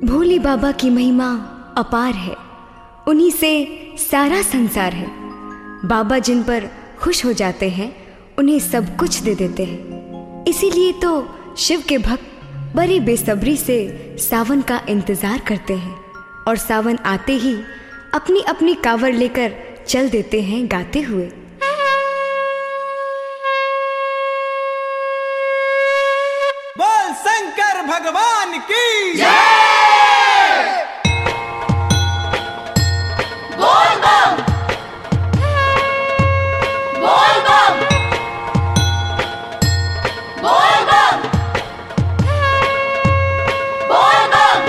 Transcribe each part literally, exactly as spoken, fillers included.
भोले बाबा की महिमा अपार है, उन्हीं से सारा संसार है। बाबा जिन पर खुश हो जाते हैं उन्हें सब कुछ दे देते हैं। इसीलिए तो शिव के भक्त बड़ी बेसब्री से सावन का इंतजार करते हैं और सावन आते ही अपनी अपनी कांवर लेकर चल देते हैं गाते हुए। बोल शंकर भगवान की जय। बोल बम बोल बम बोल बम बोल बम।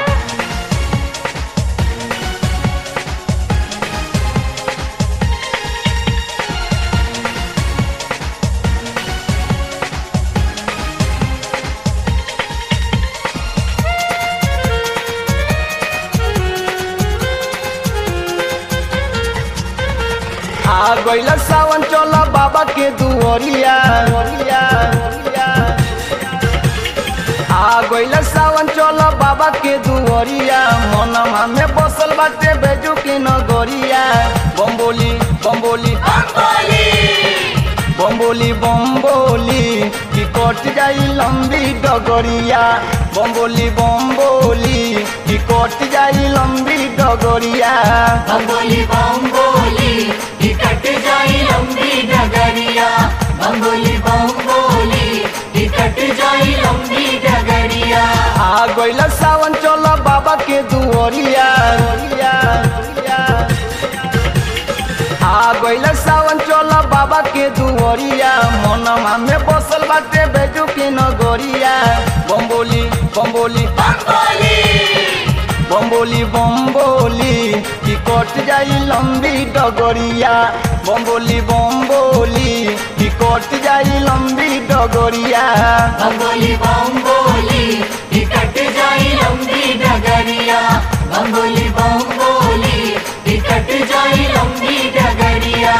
आ गइल सावन चला बाबा के दुआरिया। आ गइल सावन चला बाबा के दुआरिया। मनवा में बसल बाटे बेजू के नगरिया। बम बोली बम बोली बम बोली बम बोली कि कट जाई लंबी डगरिया। बम बोली बम बोली कि कट जाई लंबी डगरिया। बम बोली बम बोली कि कट जाई लंबी डगरिया। बम बोली बम बोली कि कट जाई लंबी डगरिया। आ गइल सावन चला बाबा के दुआरिया। आ गइल सावन चला बाबा के दुआरिया। मनवा में बसल बाटे बेजू के नगरिया। बम बोली बम बोली बम बोली बम बोली बम बोली कि कट जाई लंबी डगरिया। बम बोली बम बोली कि कट जाई लंबी डगरिया। बम बोली बम बोली कि कट जाई लंबी डगरिया। बम बोली बम बोली कि कट जाई लंबी डगरिया।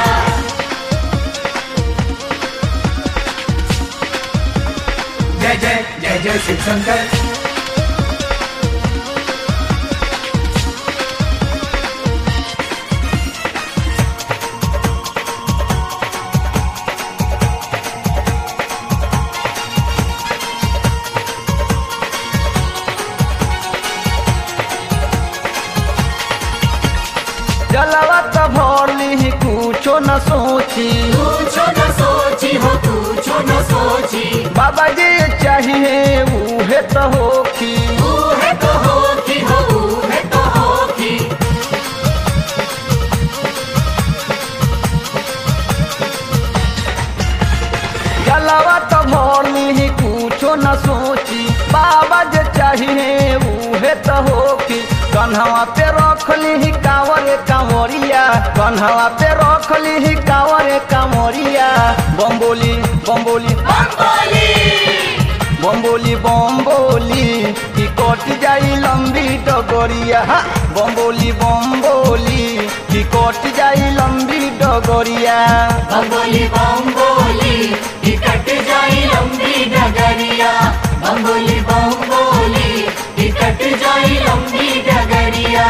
जय जय जय जय शिव शंकर। जलवा तो भरली कुछो न सोची। कुछो न सोची हो कुछो न सोची। बाबा जी चाहिए उहे तो होखी। ऊहे तो होखी हो ऊहे तो होखी। जलवा तो भरली कुछो न सोची। बाबा जी चाहिए उहे तो होखी। कन्हवा पे रखली कांवरे कांवरिया। कन्हवा पे रखली कांवरे कांवरिया। बम बोली बम बोली बम बोली बम बोली बम बोली कि कट जाई लंबी डगरिया। बम बोली बम बोली कि कट जाई लंबी डगरिया। बम बोली बम बोली कि कट जाई लंबी डगरिया। बम बोली बम बोली कि कट जाई लंबी डगरिया।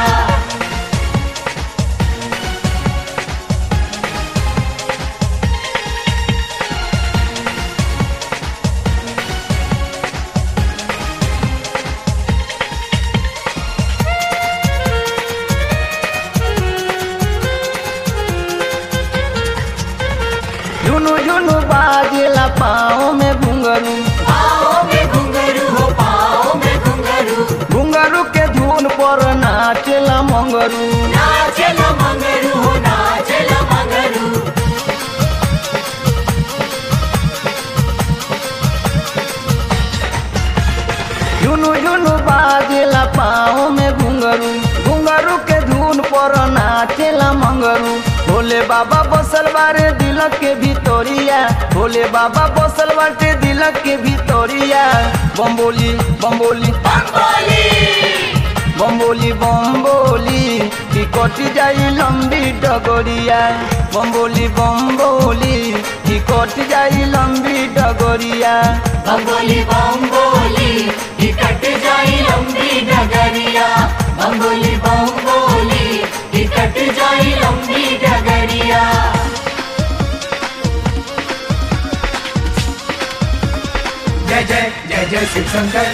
झुनु झुनु बाजेला पाँव में घुंघरू। पाँव में घुंघरू हो पाँव में घुंघरू। घुंघरू के धुन पर नाचेला मंगरू। नाचेल मंगरू हो नाचेल मंगरू। झुनु झुनु बाजेला पाँव में घुंघरू। घुंघरू के धुन पर नाचेला मंगरू। भोले बाबा बसल बारे दिलक के भितोरिया। भोले बाबा बसल बाटे दिलक के भितोरिया। बम बोली बम बोली बम बोली बम बोली बम बोली कि कट जाई लंबी डगरिया। बम बोली बम बोली कि कट जाई लंबी डगरिया। बम बोली बम बोली कि कट जाई लंबी डगरिया। शंकर।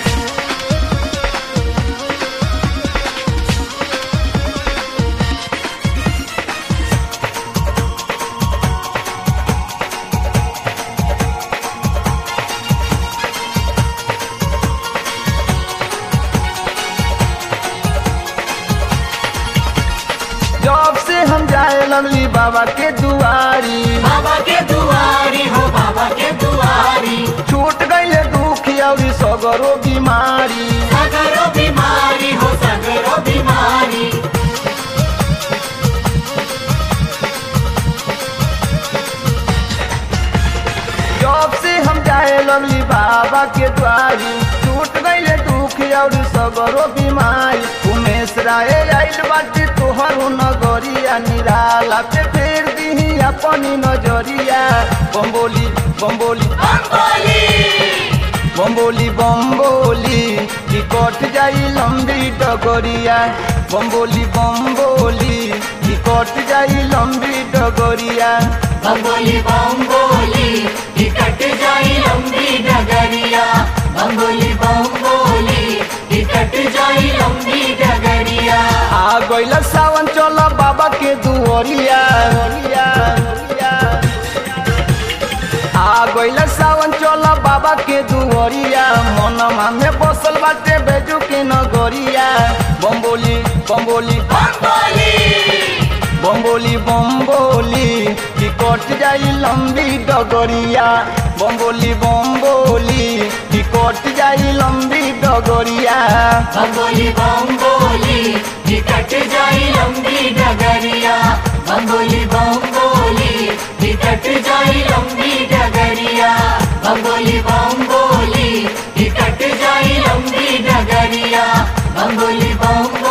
जब से हम जाए लगली बाबा के दुआरी, बाबा के दुआरी हो बाबा के दुआरी, छूट गईले दुख और सगरो बीमारी। सगरो बीमारी हो सगरो बीमारी, जब से हम जाए लगली बाबा के द्वारी, छूट गईले दुख और सगरो बीमारी। उमेश राय आइल बाटी तोहरो नगरिया, निराला पे फेर दीही अपनी नजरिया। बम्बोली बम्बोली बम्बोली बम्बोली बम्बोली की कट जाई लंबी डगरिया। बम्बोली बम्बोली की कट जाई लंबी डगरिया। बम्बोली बम्बोली की कट जाई लंबी डगरिया। बम्बोली बम्बोली की कट जाई लंबी डगरिया। आ गइला सावन चल बाबा के दुआरिया। आ गइला सावन चल बाबा के दुआरिया, मनमा में बसल बाटे बेजू के नगरिया। बम्बोली बम्बोली बम्बोली बम्बोली बम्बोली की कट जाई लंबी डगरिया। बम्बोली बम्बोली की कट जाई लंबी डगरिया। बम्बोली बम्बोली की कट जाई लंबी डगरिया। बम्बोली बम्बोली की कट जाई लंबी डगरिया। बम्बोली बम्बोली की कट जाई लंबी डगरिया। बम्बोली बम्बोली